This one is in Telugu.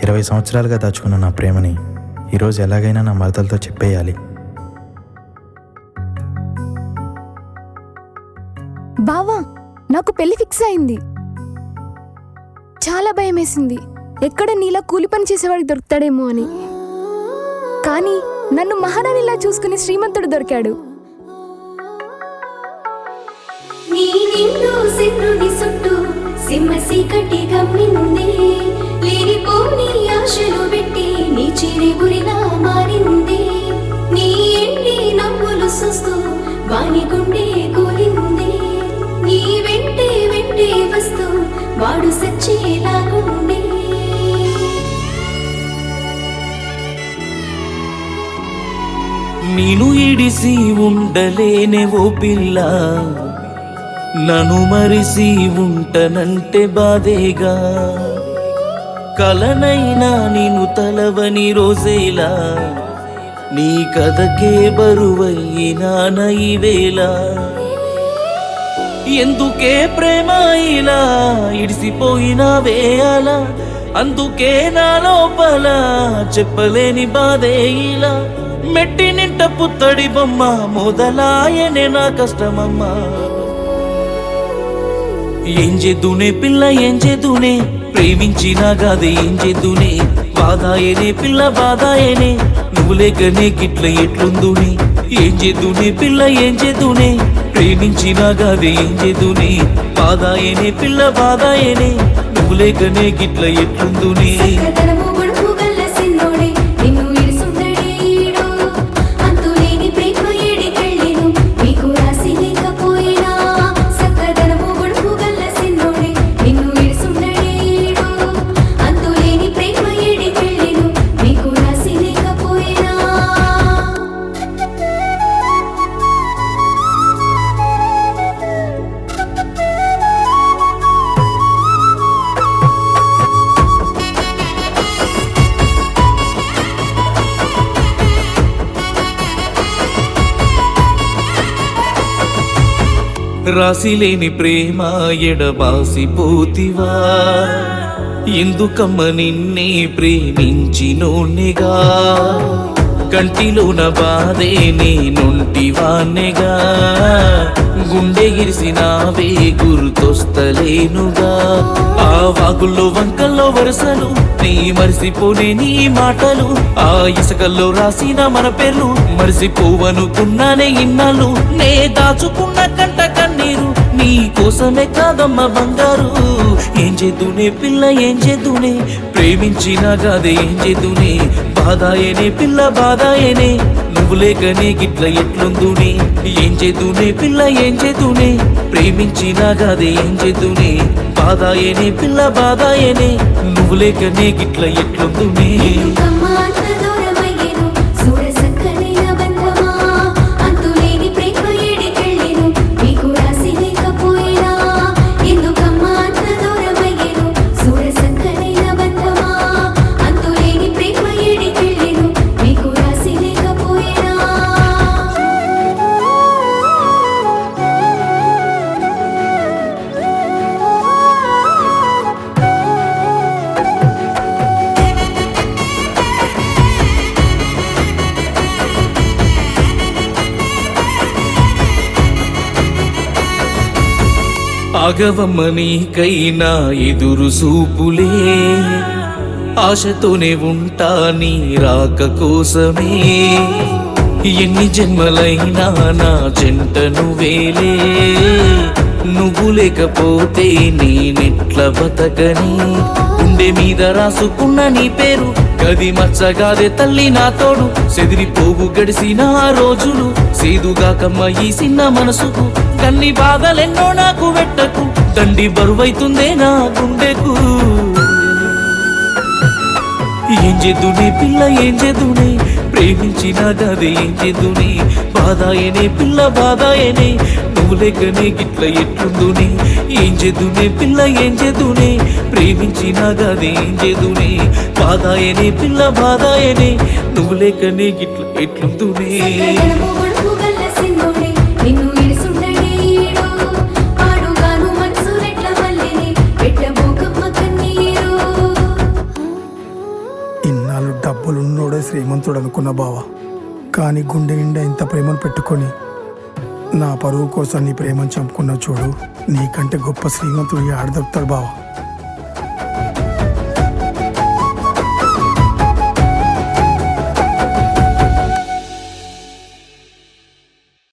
20 సంవత్సరాలుగా దాచుకున్న నా ప్రేమని ఈరోజు ఎలాగైనా నా మరదలతో చెప్పేయాలి. బావా, నాకు పెళ్లి ఫిక్స్ అయింది. చాలా భయం వేసింది, ఎక్కడ నీలా కూలి పని చేసేవాడికి దొరుకుతాడేమో అని. కానీ నన్ను మహారాణిలా చూసుకుని శ్రీమంతుడు దొరికాడు. నీ నిండు సిన్నుని సుట్టు సింహసి కట్టి గమ్మింది, లేనిపోని ఆశలు పెట్టి నీ చిరి గురిలా మారింది. నీ ఎండి నవ్వులు చూస్తూ వాని గుండె కూలింది. నీ వెంటే వెంటే వస్తూ వాడు సచ్చేలాగుండే. నేను ఇడిసి ఉండలేనే ఓ పిల్ల, నన్ను మరిసి ఉంటనంటే బాధేగా. కలనైనా నేను తలవని రోజేలా, నీ కథకే బరువైనా నైవేళ. ఎందుకే ప్రేమ ఇలా ఇడిసిపోయినా వేయాల, అందుకే నా లోపల చెప్పలేని బాధే ఇలా. మెట్టి నింట పుత్తడి బొమ్మ మొదలాయనే నా కష్టమమ్మా. ఏం చేద్దునే పిల్ల ఏం చేద్దునే, ప్రేమించినా కాదే ఏం చేద్దునే. బాధాయనే పిల్ల బాధాయనే, నువ్వు లేకనే గిట్ల ఎట్లుందునే. ఏం చేద్దునే పిల్ల ఏం చేద్దునే, ప్రేమించినా కాదే ఏం చేద్దునే. బాధాయనే పిల్ల బాధాయనే, నువ్వు లేకనే గిట్ల ఎట్లుందునే. రాసిలేని ప్రేమ ఎడబాసిపోతివా, ఎందుకమ్మ నిన్నే ప్రేమించినోన్నిగా. కంటిలోన బాధే నేనుంటివాన్నెగా, గుండె గిరిసినావే గుర్తొస్తలేనుగా. ఆ వాగుల్లో వంకల్లో వరుసలు నీ మరిసిపోనే నీ మాటలు, ఆ ఇసుకల్లో రాసిన మన పేర్లు మరిసిపోవనుకున్నానే ఇన్నాళ్ళు. నే దాచుకున్న కంట కన్నీరు నీ కోసమే కాదమ్మ బంగారు. ఏం చేద్దునే పిల్ల ఏం చేద్దునే, ప్రేమించినా కాదే ఏం చేద్దునే. బాధాయనే పిల్ల బాధాయనే, నువ్వు లేకనే గిట్ల ఎట్లుందునే. ఏం చేద్దునే పిల్ల ఏం చేద్దునే, ప్రేమించినా కాదే ఏం చేద్దునే. బాధాయనే పిల్ల బాధాయనే, నువ్వు లేకనే గిట్ల ఎట్లుందునే. ఆగవమ్మ నీకైనా ఎదురు చూపులే, ఆశతోనే ఉంటా నీ రాక కోసమే. ఎన్ని జన్మలైనా నా జంట నువ్వేలే, నువ్వు లేకపోతే నేనెట్ల బతకని. గుండె మీద రాసుకున్న నీ పేరు గది మచ్చగాదే తల్లి నా తోడు. సెదిరిపోవు గడిసిన ఆ రోజులు సేదుగాకమ్మ ఈ చిన్న మనసుకు. కన్ని బాధలెన్నో నాకు వెట్టకు, దండి బరువైతుందే నా గుండెకు. ఏం చేద్దునే పిల్ల ఏం చేద్దునే, ప్రేమించినా గదే ఏం చేద్దునే. బాధాయనే పిల్ల బాధాయనే, నువ్వు లేకనే గిట్ల ఎట్లుందునే. ఏం చేద్దునే పిల్ల ఏం చేద్దునే, ప్రేమించినా గదే ఏం చేద్దునే. బాధాయనే పిల్ల బాధాయనే, నువ్వు లేకనే గిట్ల ఎట్లుందునే. శ్రీమంతుడు అనుకున్న బావా, కానీ గుండె నిండా ఇంత ప్రేమను పెట్టుకొని నా పరువు కోసం నీ ప్రేమను చంపుకున్న చూడు, నీకంటే గొప్ప శ్రీమంతుడు ఆడదొక్కుతాడు బావా.